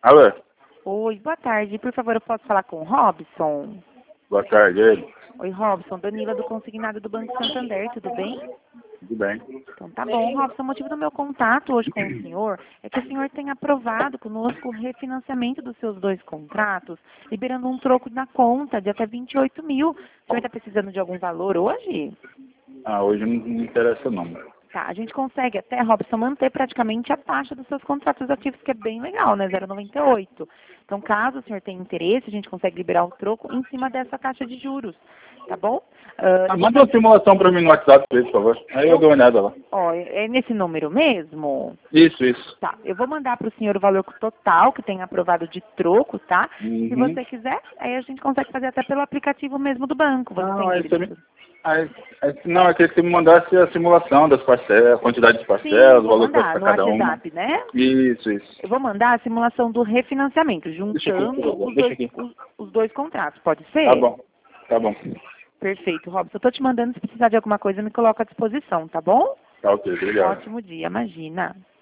Alô? Oi, boa tarde. Por favor, eu posso falar com o Robson? Boa tarde, ele. Oi, Robson. Danila do Consignado do Banco Santander, tudo bem? Tudo bem. Então tá bom, Robson. O motivo do meu contato hoje com o senhor é que o senhor tem aprovado conosco o refinanciamento dos seus 2 contratos, liberando um troco na conta de até 28 mil. O senhor está precisando de algum valor hoje? Hoje não me interessa não. Tá, a gente consegue até, Robson, manter praticamente a taxa dos seus contratos ativos, que é bem legal, né? 0,98. Então, caso o senhor tenha interesse, a gente consegue liberar o troco em cima dessa taxa de juros, tá bom? Manda uma simulação para mim no WhatsApp, por favor. Aí eu dou uma olhada lá. Ó, é nesse número mesmo? Isso. Tá, eu vou mandar para o senhor o valor total que tem aprovado de troco, tá? Uhum. Se você quiser, aí a gente consegue fazer até pelo aplicativo mesmo do banco. Você tem ele? Não, eu queria que você me mandasse a simulação das parcelas, a quantidade de parcelas, Sim, o vou valor que vai mandar para no cada uma. WhatsApp, né? Isso. Eu vou mandar a simulação do refinanciamento, Deixa juntando aqui. os dois contratos, pode ser? Tá bom. Perfeito, Robson. Eu tô te mandando, se precisar de alguma coisa, me coloca à disposição, tá bom? Tá ok, obrigado. Ótimo dia, imagina.